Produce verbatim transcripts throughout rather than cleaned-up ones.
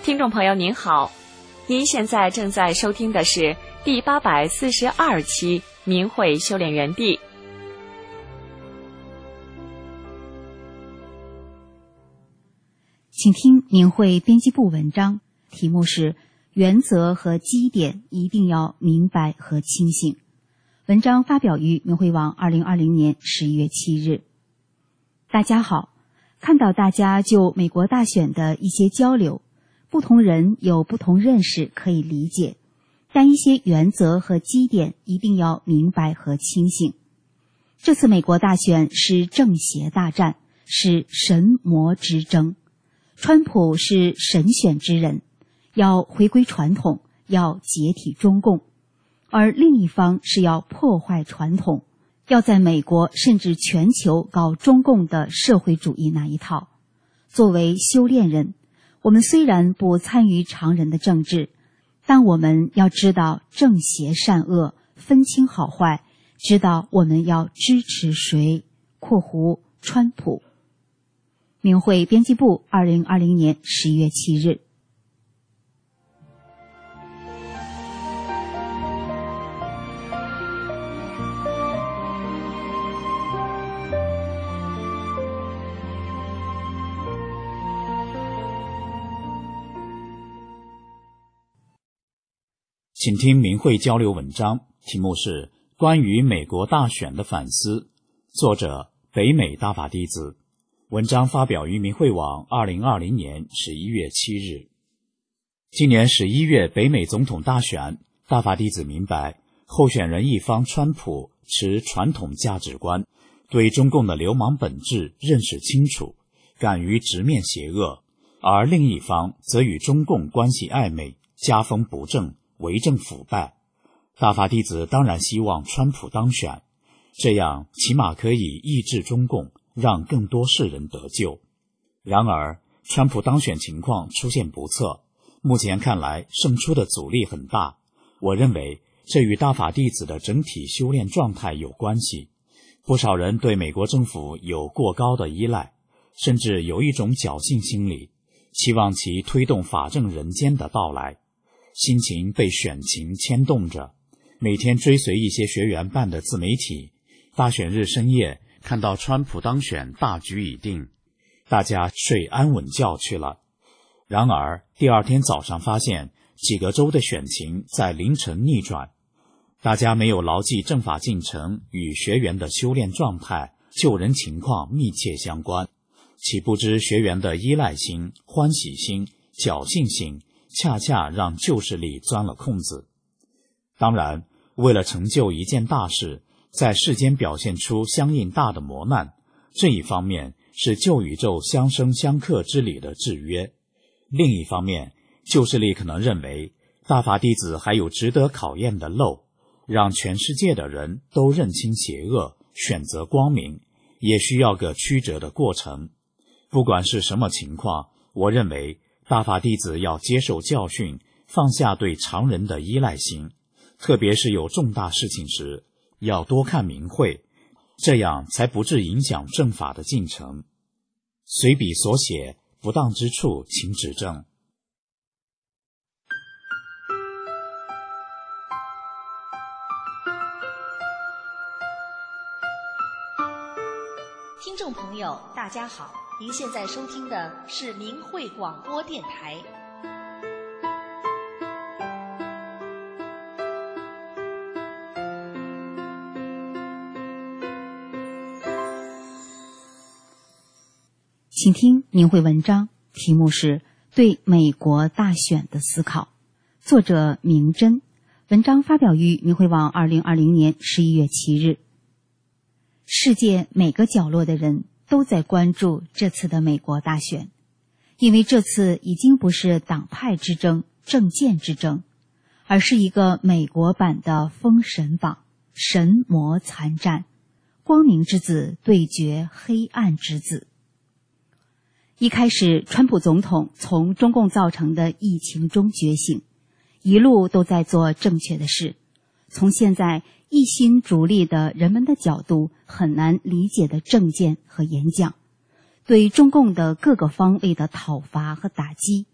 听众朋友您好，您现在正在收听的是第八百四十二期明慧修炼园地。 请听明慧编辑部文章，题目是原则和基点一定要明白和清醒。文章发表于明慧网二零二零年十一月七日。大家好，看到大家就美国大选的一些交流，不同人有不同认识可以理解，但一些原则和基点一定要明白和清醒。这次美国大选是正邪大战，是神魔之争。川普是神选之人，要回归传统，要解体中共，而另一方是要破坏传统，要在美国甚至全球搞中共的社会主义那一套。作为修炼人，我们虽然不参与常人的政治，但我们要知道正邪善恶，分清好坏，知道我们要支持谁（括弧川普）。明慧编辑部二零二零年十一月七日。 请听明慧交流文章，题目是关于美国大选的反思，作者北美大法弟子。文章发表于明慧网二零二零年十一月七日。今年十一月北美总统大选，大法弟子明白，候选人一方川普持传统价值观，对中共的流氓本质认识清楚，敢于直面邪恶，而另一方则与中共关系暧昧，家风不正，为政腐败。大法弟子当然希望川普当选，这样起码可以抑制中共，让更多世人得救。然而川普当选情况出现不测，目前看来胜出的阻力很大。我认为这与大法弟子的整体修炼状态有关系。不少人对美国政府有过高的依赖，甚至有一种侥幸心理，期望其推动法正人间的到来，心情被选情牵动着，每天追随一些学员办的自媒体，大选日深夜看到川普当选大局已定，大家睡安稳觉去了。然而第二天早上发现几个州的选情在凌晨逆转，大家没有牢记政法进程与学员的修炼状态、救人情况密切相关，岂不知学员的依赖心、欢喜心、侥幸心恰恰让旧势力钻了空子。当然，为了成就一件大事，在世间表现出相应大的磨难，这一方面是旧宇宙相生相克之理的制约，另一方面旧势力可能认为大法弟子还有值得考验的漏，让全世界的人都认清邪恶，选择光明，也需要个曲折的过程。不管是什么情况，我认为大法弟子要接受教训，放下对常人的依赖心，特别是有重大事情时要多看明慧，这样才不致影响正法的进程。随笔所写，不当之处请指正。 听众朋友大家好，您现在收听的是明慧广播电台。 请听明慧文章，题目是对美国大选的思考，作者明真。文章发表于明慧网二零二零年十一月七日。世界每个角落的人都在关注这次的美国大选，因为这次已经不是党派之争、政见之争，而是一个美国版的封神榜，神魔参战，光明之子对决黑暗之子。一开始，川普总统从中共造成的疫情中觉醒，一路都在做正确的事。从现在一心逐利的人们的角度很难理解的政见和演讲，对中共的各个方位的讨伐和打击，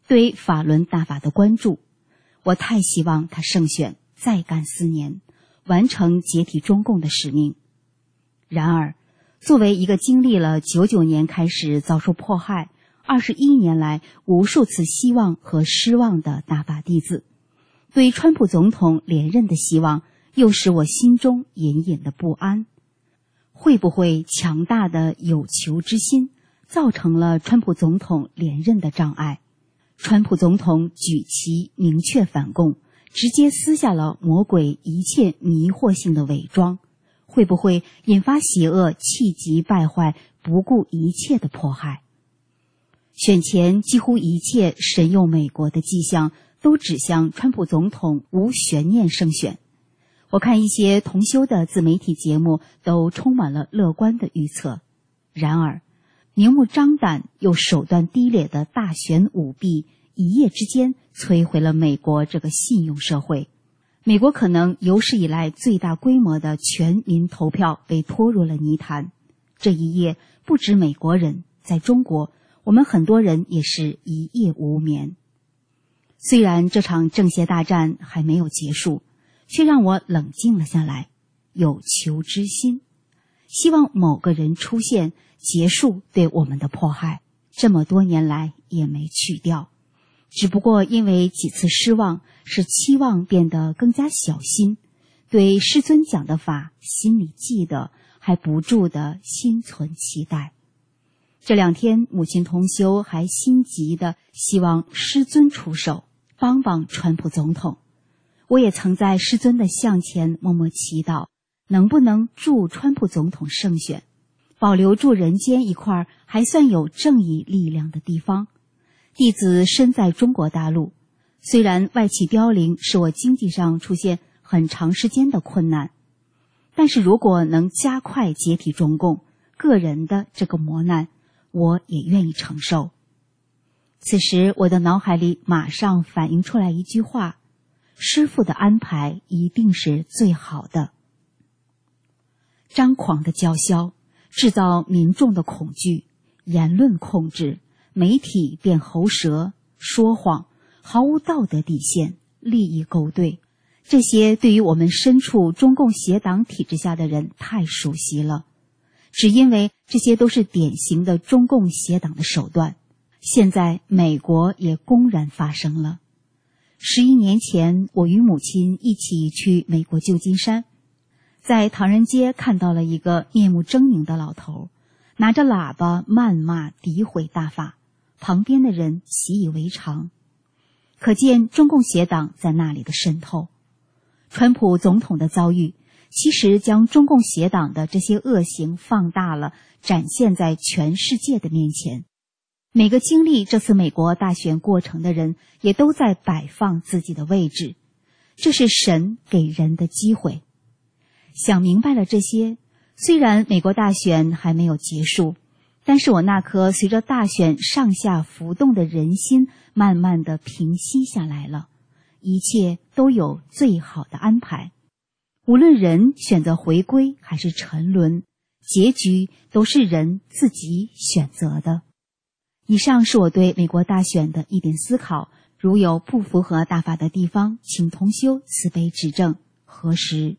对法轮大法的关注。我太希望他胜选，再干四年，完成解体中共的使命。然而，作为一个经历了九九年开始遭受迫害，二十一年来无数次希望和失望的大法弟子，对川普总统连任的希望又使我心中隐隐的不安。会不会强大的有求之心造成了川普总统连任的障碍？川普总统举旗明确反共，直接撕下了魔鬼一切迷惑性的伪装，会不会引发邪恶气急败坏、不顾一切的迫害？选前几乎一切神佑美国的迹象都指向川普总统无悬念胜选。我看一些同修的自媒体节目都充满了乐观的预测。然而，明目张胆又手段低劣的大选舞弊，一夜之间摧毁了美国这个信用社会。美国可能有史以来最大规模的全民投票被拖入了泥潭。这一夜，不止美国人，在中国，我们很多人也是一夜无眠。虽然这场政协大战还没有结束，却让我冷静了下来，有求之心，希望某个人出现，结束对我们的迫害。这么多年来也没去掉，只不过因为几次失望，使期望变得更加小心，对师尊讲的法心里记得，还不住地心存期待。这两天母亲同修还心急地希望师尊出手帮帮川普总统。我也曾在师尊的像前默默祈祷，能不能助川普总统胜选，保留住人间一块还算有正义力量的地方。弟子身在中国大陆，虽然外企凋零使我经济上出现很长时间的困难，但是如果能加快解体中共，个人的这个磨难，我也愿意承受。此时我的脑海里马上反映出来一句话：师父的安排一定是最好的。张狂的叫嚣，制造民众的恐惧，言论控制，媒体变喉舌，说谎，毫无道德底线，利益勾兑，这些对于我们身处中共邪党体制下的人太熟悉了。只因为这些都是典型的中共邪党的手段，现在美国也公然发生了。十一年前，我与母亲一起去美国旧金山，在唐人街看到了一个面目狰狞的老头，拿着喇叭谩骂诋毁大法，旁边的人习以为常，可见中共邪党在那里的渗透。川普总统的遭遇其实将中共邪党的这些恶行放大了，展现在全世界的面前。每个经历这次美国大选过程的人也都在摆放自己的位置，这是神给人的机会。想明白了这些，虽然美国大选还没有结束，但是我那颗随着大选上下浮动的人心慢慢的平息下来了，一切都有最好的安排。无论人选择回归还是沉沦，结局都是人自己选择的。以上是我对美国大选的一点思考，如有不符合大法的地方，请同修慈悲指正，核实。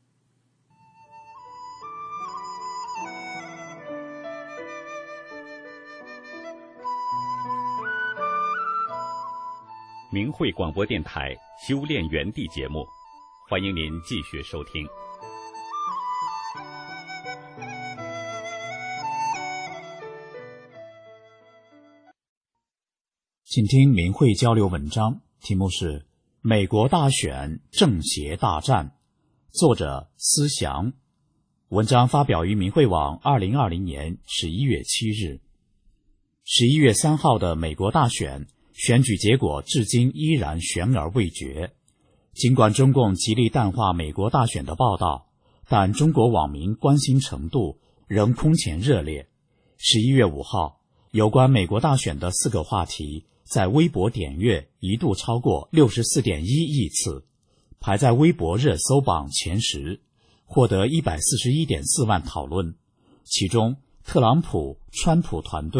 明慧广播电台修炼园地节目，欢迎您继续收听。 请听明慧交流文章，题目是《美国大选正邪大战》，作者思祥。文章发表于明慧网二零二零年十一月七日。十一月三号的美国大选选举结果至今依然悬而未决。尽管中共极力淡化美国大选的报道，但中国网民关心程度仍空前热烈。十一月五号，有关美国大选的四个话题在微博点阅一度超过 六十四点一亿次，排在微博热搜榜前十，获得 一百四十一点四万讨论。其中特朗普、川普团队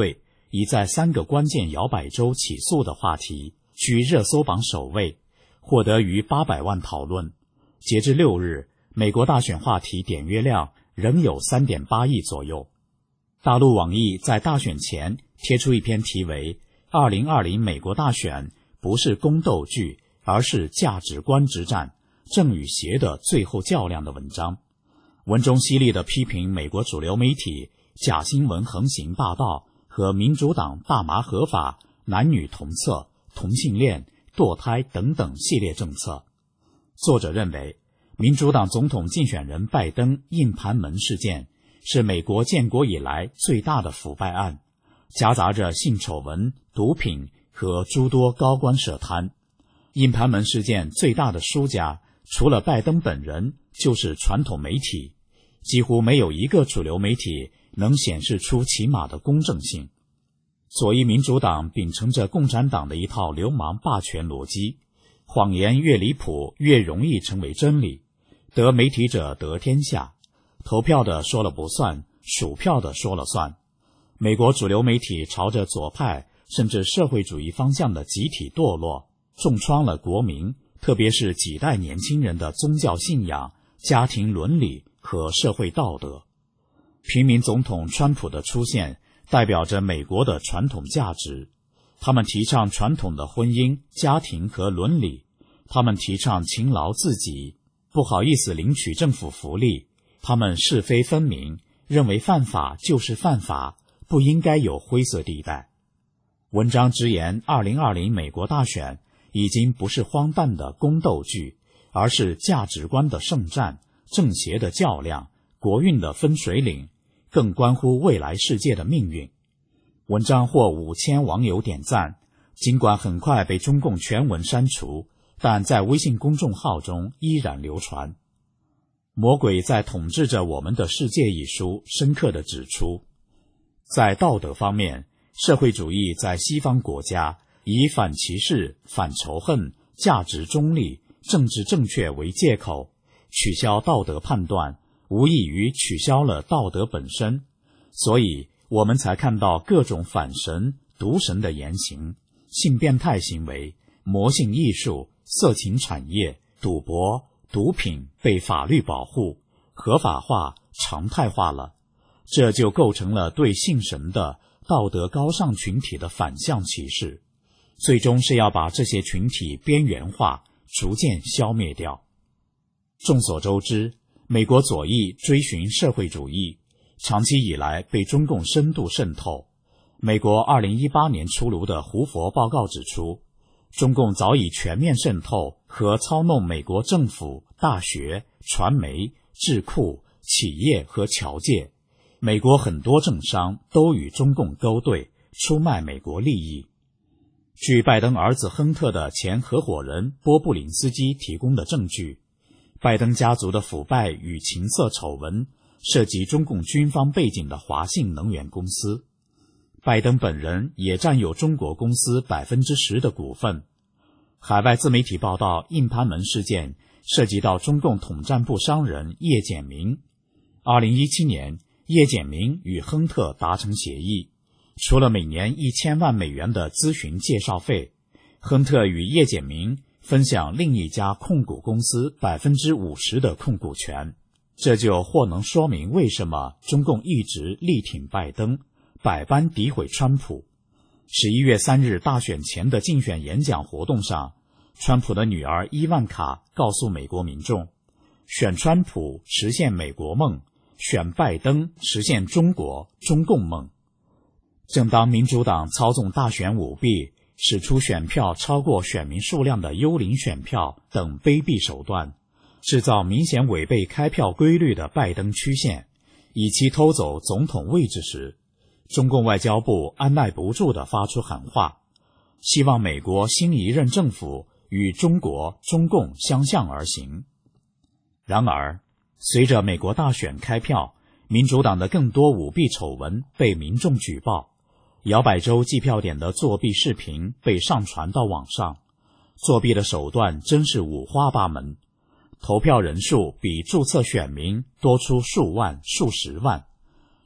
已在三个关键摇摆州起诉的话题居热搜榜首位，获得逾八百万讨论。截至六日，美国大选话题点阅量仍有 三点八亿左右。大陆网易在大选前贴出一篇题为二零二零美国大选不是宫斗剧，而是价值观之战，正与邪的最后较量的文章。文中犀利地批评美国主流媒体假新闻横行霸道和民主党大麻合法、男女同厕、同性恋、堕胎等等系列政策。作者认为，民主党总统竞选人拜登硬盘门事件是美国建国以来最大的腐败案，夹杂着性丑闻、毒品和诸多高官涉贪。硬盘门事件最大的输家，除了拜登本人，就是传统媒体，几乎没有一个主流媒体能显示出起码的公正性。左翼民主党秉承着共产党的一套流氓霸权逻辑，谎言越离谱越容易成为真理，得媒体者得天下，投票的说了不算，数票的说了算。美国主流媒体朝着左派甚至社会主义方向的集体堕落，重创了国民，特别是几代年轻人的宗教信仰、家庭伦理和社会道德。平民总统川普的出现代表着美国的传统价值，他们提倡传统的婚姻、家庭和伦理，他们提倡勤劳自己，不好意思领取政府福利，他们是非分明，认为犯法就是犯法，不应该有灰色地带。文章直言，二零二零美国大选已经不是荒诞的宫斗剧，而是价值观的圣战，正邪的较量，国运的分水岭，更关乎未来世界的命运。文章获五千网友点赞，尽管很快被中共全文删除，但在微信公众号中依然流传。魔鬼在统治着我们的世界一书深刻地指出，在道德方面，社会主义在西方国家以反歧视、反仇恨、价值中立、政治正确为借口，取消道德判断，无异于取消了道德本身。所以我们才看到各种反神、毒神的言行，性变态行为、魔性艺术、色情产业、赌博、毒品被法律保护、合法化、常态化了。这就构成了对信神的道德高尚群体的反向歧视，最终是要把这些群体边缘化，逐渐消灭掉。众所周知，美国左翼追寻社会主义，长期以来被中共深度渗透。美国二零一八年出炉的胡佛报告指出，中共早已全面渗透和操弄美国政府、大学、传媒、智库、企业和侨界。美国很多政商都与中共勾兑，出卖美国利益。据拜登儿子亨特的前合伙人波布林斯基提供的证据，拜登家族的腐败与情色丑闻涉及中共军方背景的华信能源公司，拜登本人也占有中国公司 百分之十 的股份。海外自媒体报道，硬盘门事件涉及到中共统战部商人叶简明。二零一七年，叶简明与亨特达成协议，除了每年一千万美元的咨询介绍费，亨特与叶简明分享另一家控股公司 百分之五十 的控股权。这就或能说明为什么中共一直力挺拜登，百般诋毁川普。十一月三日大选前的竞选演讲活动上，川普的女儿伊万卡告诉美国民众，选川普实现美国梦，选拜登实现中国中共梦。正当民主党操纵大选舞弊，使出选票超过选民数量的幽灵选票等卑鄙手段，制造明显违背开票规律的拜登曲线，以期偷走总统位置时，中共外交部按耐不住地发出喊话，希望美国新一任政府与中国中共相向而行。然而，随着美国大选开票，民主党的更多舞弊丑闻被民众举报，摇摆州计票点的作弊视频被上传到网上，作弊的手段真是五花八门，投票人数比注册选民多出数万、数十万。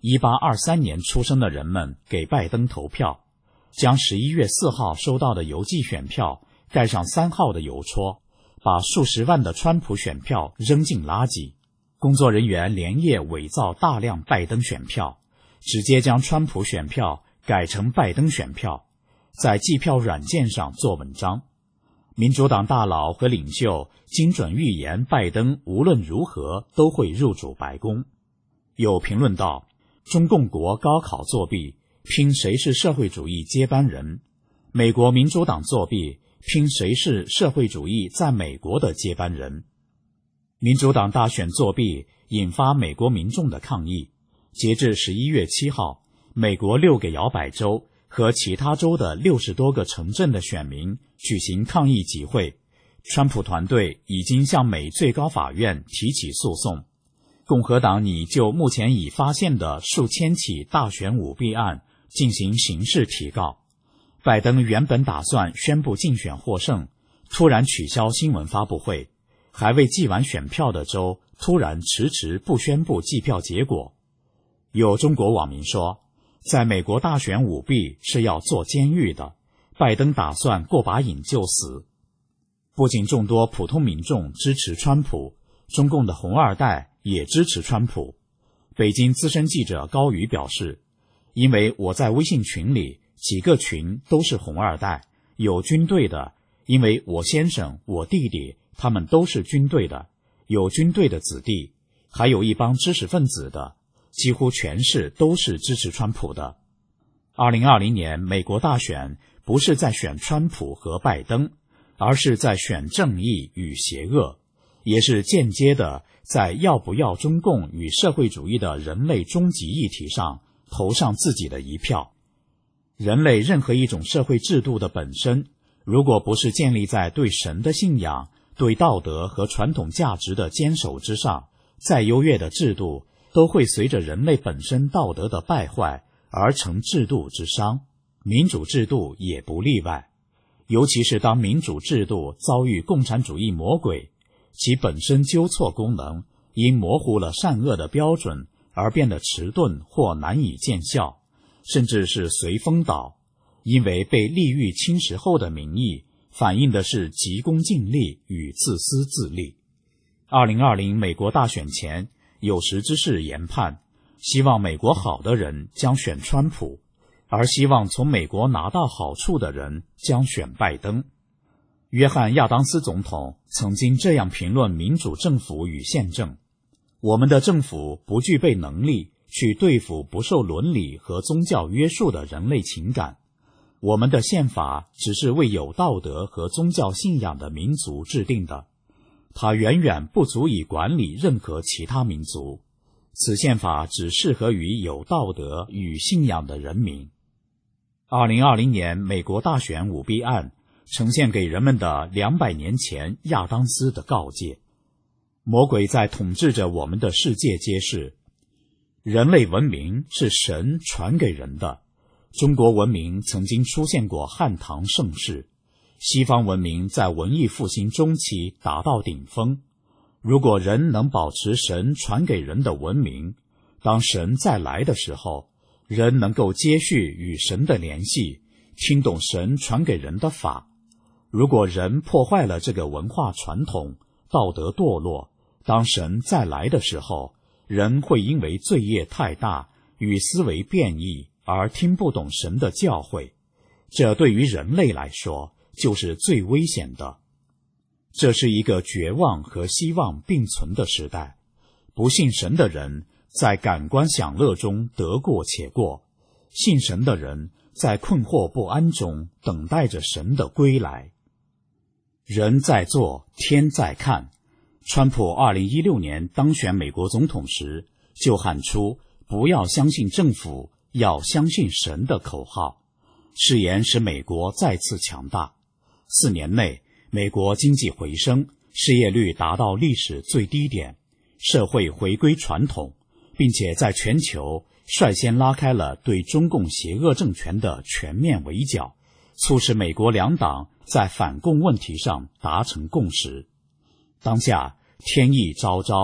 一八二三年出生的人们给拜登投票，将十一月四号收到的邮寄选票盖上三号的邮戳，把数十万的川普选票扔进垃圾。工作人员连夜伪造大量拜登选票，直接将川普选票改成拜登选票，在计票软件上做文章。民主党大佬和领袖精准预言拜登无论如何都会入主白宫。有评论道，中共国高考作弊，拼谁是社会主义接班人；美国民主党作弊，拼谁是社会主义在美国的接班人。民主党大选作弊引发美国民众的抗议，截至十一月七号，美国六个摇摆州和其他州的六十多个城镇的选民举行抗议集会，川普团队已经向美最高法院提起诉讼。共和党拟就目前已发现的数千起大选舞弊案进行刑事提告。拜登原本打算宣布竞选获胜，突然取消新闻发布会，还未计完选票的州突然迟迟不宣布计票结果。有中国网民说，在美国大选舞弊是要坐监狱的，拜登打算过把瘾就死。不仅众多普通民众支持川普，中共的红二代也支持川普。北京资深记者高瑜表示，因为我在微信群里几个群都是红二代，有军队的，因为我先生我弟弟他们都是军队的，有军队的子弟，还有一帮知识分子的，几乎全是都是支持川普的。二零二零年美国大选不是在选川普和拜登，而是在选正义与邪恶，也是间接的在要不要中共与社会主义的人类终极议题上投上自己的一票。人类任何一种社会制度的本身，如果不是建立在对神的信仰、对道德和传统价值的坚守之上，再优越的制度都会随着人类本身道德的败坏而成制度之伤，民主制度也不例外。尤其是当民主制度遭遇共产主义魔鬼，其本身纠错功能因模糊了善恶的标准而变得迟钝或难以见效，甚至是随风倒，因为被利欲侵蚀后的民意反映的是急功近利与自私自利。二零二零美国大选前，有识之士研判，希望美国好的人将选川普，而希望从美国拿到好处的人将选拜登。约翰·亚当斯总统曾经这样评论民主政府与宪政：我们的政府不具备能力去对付不受伦理和宗教约束的人类情感，我们的宪法只是为有道德和宗教信仰的民族制定的，它远远不足以管理任何其他民族，此宪法只适合于有道德与信仰的人民。二零二零年美国大选舞弊案呈现给人们的两百年前亚当斯的告诫。魔鬼在统治着我们的世界揭示，人类文明是神传给人的。中国文明曾经出现过汉唐盛世，西方文明在文艺复兴中期达到顶峰。如果人能保持神传给人的文明，当神再来的时候，人能够接续与神的联系，听懂神传给人的法。如果人破坏了这个文化传统，道德堕落，当神再来的时候，人会因为罪业太大与思维变异而听不懂神的教诲，这对于人类来说就是最危险的。这是一个绝望和希望并存的时代，不信神的人在感官享乐中得过且过，信神的人在困惑不安中等待着神的归来。人在做，天在看。川普二零一六年当选美国总统时，就喊出不要相信政府，要相信神的口号，誓言使美国再次强大。四年内，美国经济回升，失业率达到历史最低点，社会回归传统，并且在全球率先拉开了对中共邪恶政权的全面围剿，促使美国两党在反共问题上达成共识。当下天意昭昭，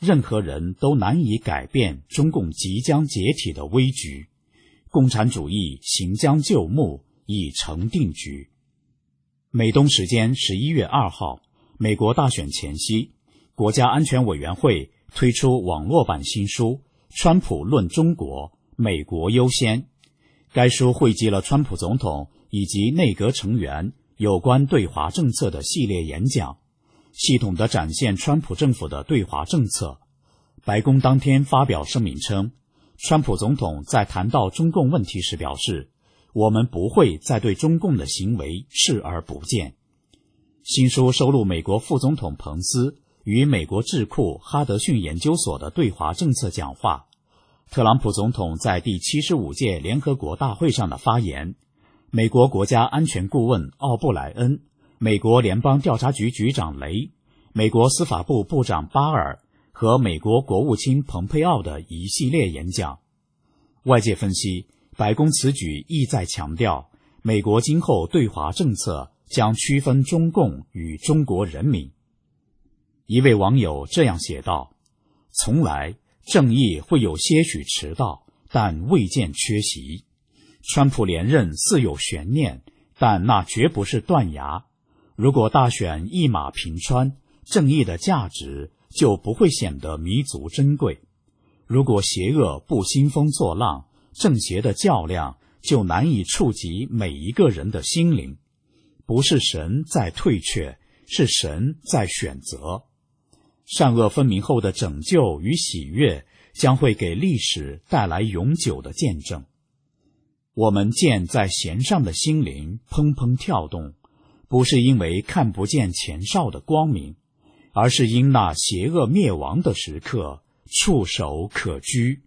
任何人都难以改变中共即将解体的危局，共产主义行将就木，已成定局。美东时间十一月二号，美国大选前夕，国家安全委员会推出网络版新书《川普论中国，美国优先》。该书汇集了川普总统以及内阁成员有关对华政策的系列演讲，系统地展现川普政府的对华政策。白宫当天发表声明称，川普总统在谈到中共问题时表示，我们不会再对中共的行为视而不见。新书收录美国副总统彭斯与美国智库哈德逊研究所的对华政策讲话，特朗普总统在第七十五届联合国大会上的发言，美国国家安全顾问奥布莱恩，美国联邦调查局局长雷，美国司法部部长巴尔和美国国务卿蓬佩奥的一系列演讲。外界分析，白宫此举意在强调，美国今后对华政策将区分中共与中国人民。一位网友这样写道：从来正义会有些许迟到，但未见缺席。川普连任似有悬念，但那绝不是断崖。如果大选一马平川，正义的价值就不会显得弥足珍贵。如果邪恶不兴风作浪，正邪的较量就难以触及每一个人的心灵。不是神在退却，是神在选择。善恶分明后的拯救与喜悦将会给历史带来永久的见证。我们见在弦上的心灵砰砰跳动，不是因为看不见前哨的光明，而是因那邪恶灭亡的时刻触手可居。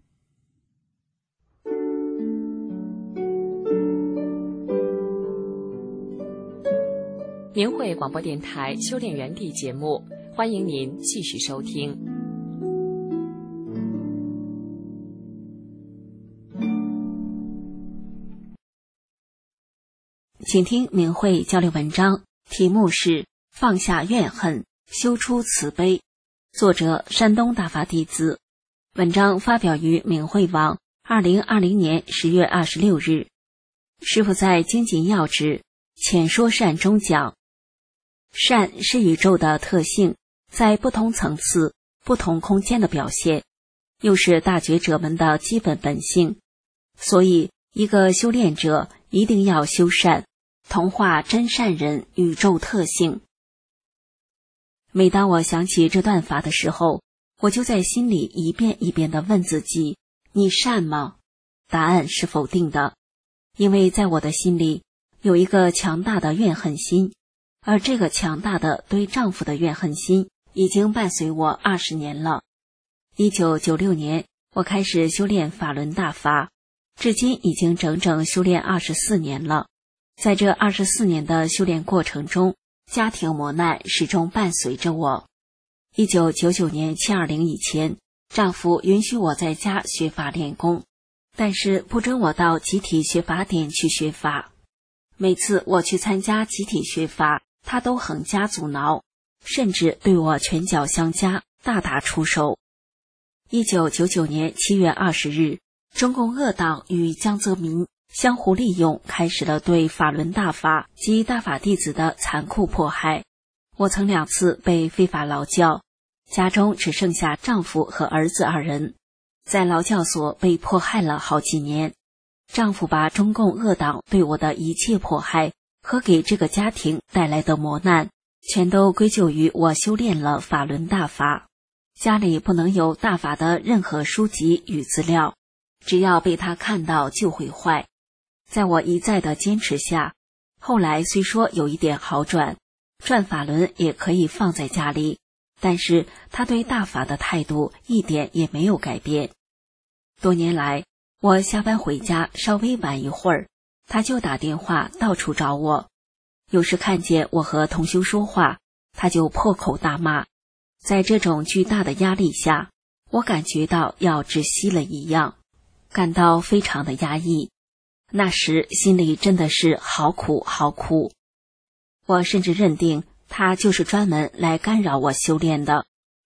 明慧广播电台修炼园地节目，欢迎您继续收听。 请听明慧交流文章，题目是放下怨恨，修出慈悲，作者山东大法弟子。文章发表于明慧网二零二零年十月二十六日。师父在精进要旨浅说善中讲，善是宇宙的特性，在不同层次、不同空间的表现，又是大觉者们的基本本性。所以，一个修炼者一定要修善，同化真善人宇宙特性。每当我想起这段法的时候，我就在心里一遍一遍地问自己：你善吗？答案是否定的，因为在我的心里有一个强大的怨恨心。而这个强大的对丈夫的怨恨心已经伴随我二十年了。一九九六年，我开始修炼法轮大法，至今已经整整修炼二十四年了。在这二十四年的修炼过程中，家庭磨难始终伴随着我。一九九九年七二零以前，丈夫允许我在家学法练功，但是不准我到集体学法点去学法。每次我去参加集体学法，他都横加阻挠，甚至对我拳脚相加，大打出手。一九九九年七月二十日，中共恶党与江泽民相互利用，开始了对法轮大法及大法弟子的残酷迫害。我曾两次被非法劳教，家中只剩下丈夫和儿子二人，在劳教所被迫害了好几年。丈夫把中共恶党对我的一切迫害和给这个家庭带来的磨难，全都归咎于我修炼了法轮大法。家里不能有大法的任何书籍与资料，只要被他看到就会坏。在我一再的坚持下，后来虽说有一点好转，转法轮也可以放在家里，但是他对大法的态度一点也没有改变。多年来，我下班回家稍微晚一会儿，他就打电话到处找我。有时看见我和同修说话，他就破口大骂。在这种巨大的压力下，我感觉到要窒息了一样，感到非常的压抑。那时心里真的是好苦好苦。我甚至认定他就是专门来干扰我修炼的，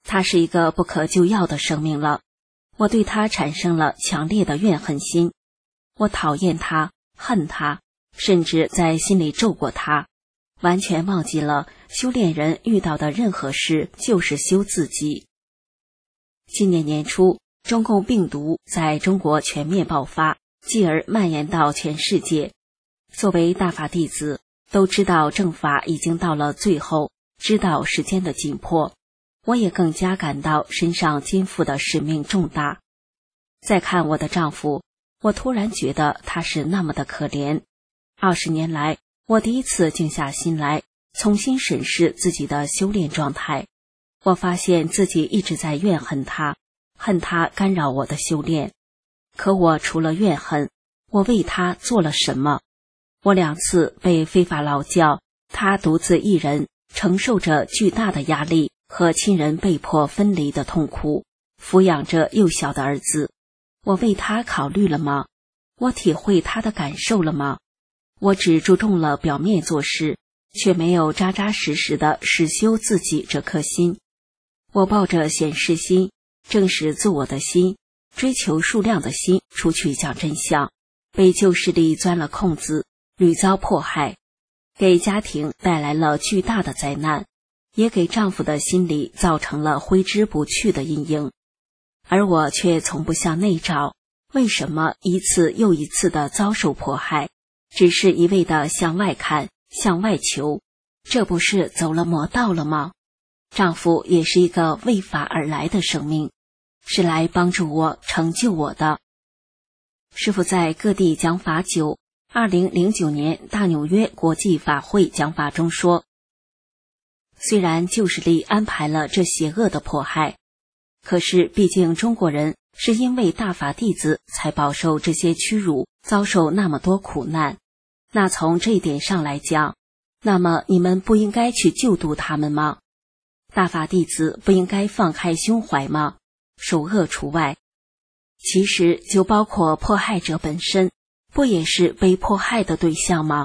他是一个不可救药的生命了。我对他产生了强烈的怨恨心，我讨厌他，恨他，甚至在心里咒过他，完全忘记了修炼人遇到的任何事就是修自己。今年年初，中共病毒在中国全面爆发，继而蔓延到全世界。作为大法弟子，都知道正法已经到了最后，知道时间的紧迫，我也更加感到身上肩负的使命重大。再看我的丈夫，我突然觉得他是那么的可怜。二十年来，我第一次静下心来，重新审视自己的修炼状态。我发现自己一直在怨恨他，恨他干扰我的修炼。可我除了怨恨，我为他做了什么？我两次被非法劳教，他独自一人承受着巨大的压力和亲人被迫分离的痛苦，抚养着幼小的儿子。我为他考虑了吗？我体会他的感受了吗？我只注重了表面做事，却没有扎扎实实的实修自己这颗心。我抱着显示心，正视自我的心，追求数量的心出去讲真相，被旧势力钻了空子，屡遭迫害，给家庭带来了巨大的灾难，也给丈夫的心理造成了挥之不去的阴影。而我却从不向内找，为什么一次又一次的遭受迫害，只是一味的向外看，向外求，这不是走了魔道了吗？丈夫也是一个为法而来的生命，是来帮助我成就我的。师父在各地讲法久，二零零九年大纽约国际法会讲法中说，虽然旧势力安排了这邪恶的迫害，可是毕竟中国人是因为大法弟子才饱受这些屈辱，遭受那么多苦难。那从这一点上来讲，那么你们不应该去救度他们吗？大法弟子不应该放开胸怀吗？首恶除外。其实就包括迫害者本身，不也是被迫害的对象吗？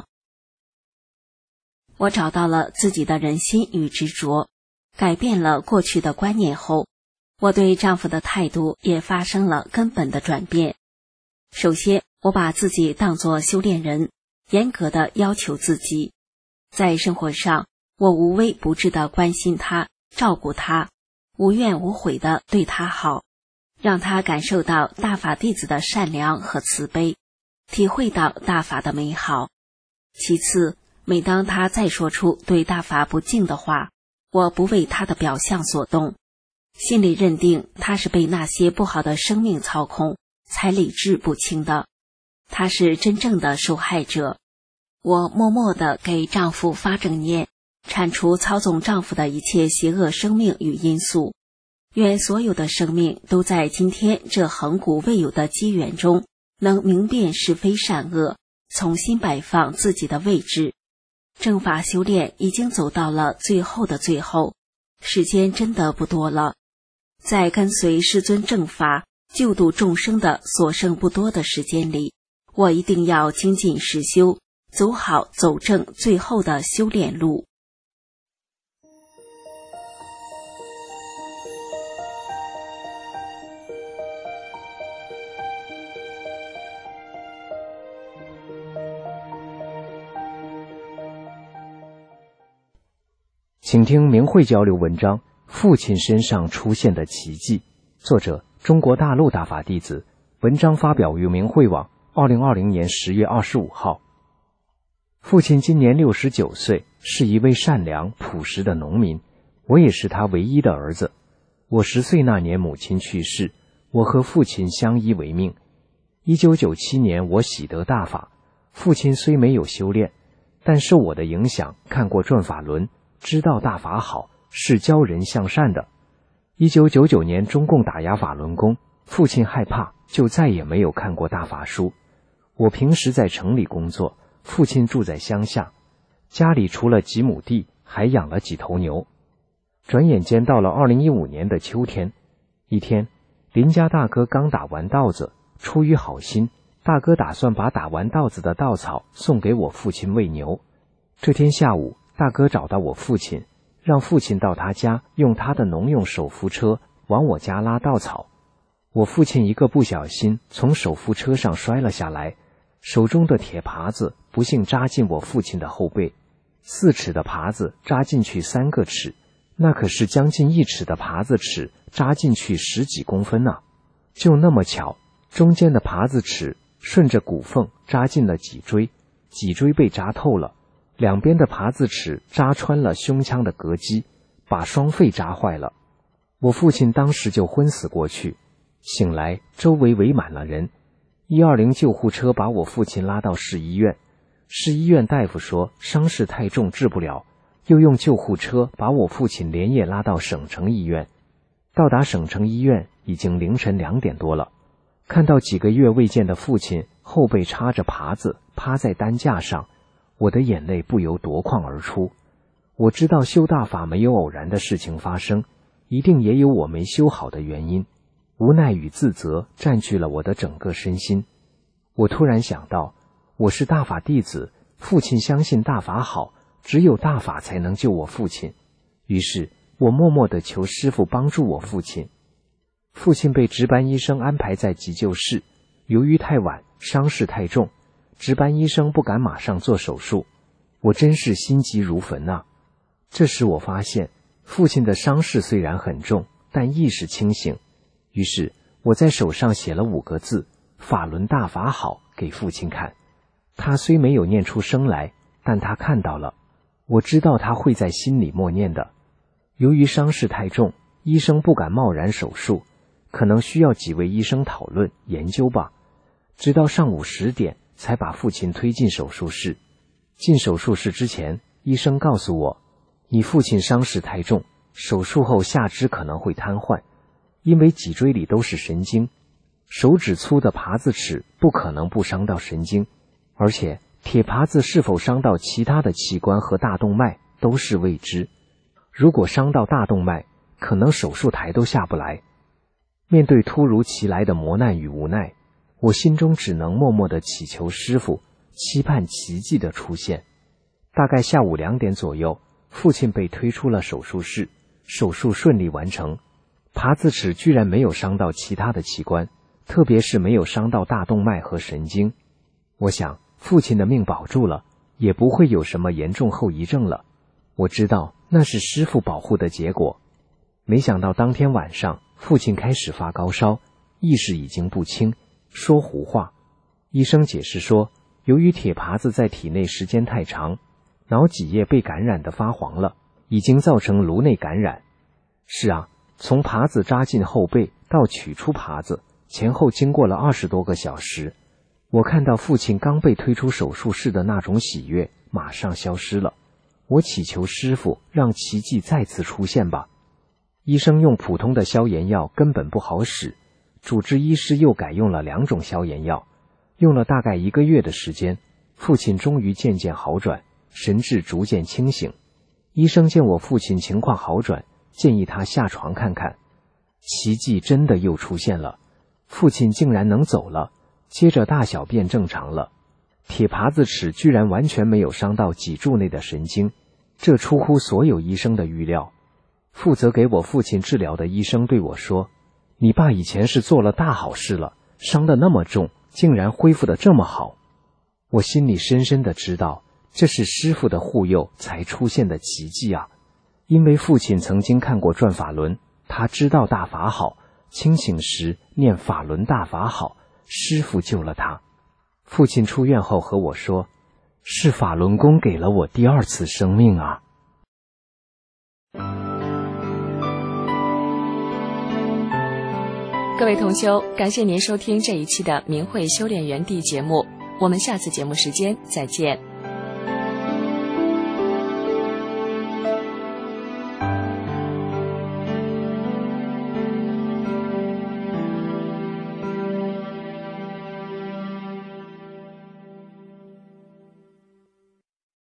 我找到了自己的人心与执着，改变了过去的观念后，我对丈夫的态度也发生了根本的转变。首先，我把自己当作修炼人，严格的要求自己。在生活上，我无微不至的关心他，照顾他，无怨无悔的对他好，让他感受到大法弟子的善良和慈悲，体会到大法的美好。其次，每当他再说出对大法不敬的话，我不为他的表象所动，心里认定他是被那些不好的生命操控，才理智不清的，他是真正的受害者。我默默地给丈夫发正念，铲除操纵丈夫的一切邪恶生命与因素。愿所有的生命都在今天这恒古未有的机缘中，能明辨是非善恶，重新摆放自己的位置。正法修炼已经走到了最后的最后，时间真的不多了。在跟随师尊正法救度众生的所剩不多的时间里，我一定要精进实修，走好走正最后的修炼路。 请听明慧交流文章《父亲身上出现的奇迹》，作者中国大陆大法弟子，文章发表于明慧网，二零二零年十月二十五号。父亲今年六十九岁，是一位善良朴实的农民，我也是他唯一的儿子。我十岁那年母亲去世，我和父亲相依为命。一九九七年我喜得大法，父亲虽没有修炼，但受我的影响，看过转法轮，知道大法好，是教人向善的。一九九九年中共打压法轮功，父亲害怕，就再也没有看过大法书。我平时在城里工作，父亲住在乡下，家里除了几亩地，还养了几头牛。转眼间到了二零一五年的秋天，一天，邻家大哥刚打完稻子，出于好心，大哥打算把打完稻子的稻草送给我父亲喂牛。这天下午，大哥找到我父亲， 让父亲到他家用他的农用手扶车往我家拉稻草。我父亲一个不小心从手扶车上摔了下来，手中的铁耙子不幸扎进我父亲的后背，四尺的耙子扎进去三个齿，那可是将近一尺的耙子齿扎进去十几公分啊！就那么巧，中间的耙子齿顺着骨缝扎进了脊椎，脊椎被扎透了，两边的耙子齿扎穿了胸腔的膈肌，把双肺扎坏了。我父亲当时就昏死过去，醒来周围围满了人，一二零救护车把我父亲拉到市医院，市医院大夫说伤势太重治不了，又用救护车把我父亲连夜拉到省城医院。到达省城医院已经凌晨两点多了，看到几个月未见的父亲后背插着耙子趴在担架上，我的眼泪不由夺眶而出。我知道修大法没有偶然的事情发生，一定也有我没修好的原因，无奈与自责占据了我的整个身心。我突然想到，我是大法弟子，父亲相信大法好，只有大法才能救我父亲。于是我默默地求师父帮助我父亲。父亲被值班医生安排在急救室，由于太晚，伤势太重，值班医生不敢马上做手术。我真是心急如焚啊！这时我发现，父亲的伤势虽然很重，但意识清醒。于是我在手上写了五个字：法轮大法好，给父亲看。他虽没有念出声来，但他看到了。我知道他会在心里默念的。由于伤势太重，医生不敢贸然手术，可能需要几位医生讨论研究吧。直到上午十点才把父亲推进手术室。进手术室之前，医生告诉我，你父亲伤势太重，手术后下肢可能会瘫痪，因为脊椎里都是神经，手指粗的耙子齿不可能不伤到神经，而且铁耙子是否伤到其他的器官和大动脉都是未知。如果伤到大动脉，可能手术台都下不来。面对突如其来的磨难与无奈，我心中只能默默地祈求师父，期盼奇迹的出现。大概下午两点左右，父亲被推出了手术室，手术顺利完成。耙子齿居然没有伤到其他的器官，特别是没有伤到大动脉和神经。我想，父亲的命保住了，也不会有什么严重后遗症了。我知道那是师父保护的结果。没想到当天晚上，父亲开始发高烧，意识已经不清，说胡话。医生解释说，由于铁耙子在体内时间太长，脑脊液被感染的发黄了，已经造成颅内感染。是啊，从耙子扎进后背到取出耙子，前后经过了二十多个小时。我看到父亲刚被推出手术室的那种喜悦马上消失了。我祈求师父让奇迹再次出现吧。医生用普通的消炎药根本不好使，主治医师又改用了两种消炎药，用了大概一个月的时间，父亲终于渐渐好转，神志逐渐清醒。医生见我父亲情况好转，建议他下床看看。奇迹真的又出现了，父亲竟然能走了，接着大小便正常了。铁耙子齿居然完全没有伤到脊柱内的神经，这出乎所有医生的预料。负责给我父亲治疗的医生对我说，你爸以前是做了大好事了，伤得那么重，竟然恢复得这么好。我心里深深的知道，这是师父的护佑才出现的奇迹啊！因为父亲曾经看过转法轮，他知道大法好，清醒时念法轮大法好，师父救了他。父亲出院后和我说，是法轮功给了我第二次生命啊！ 各位同修，感谢您收听这一期的明慧修炼园地节目，我们下次节目时间再见。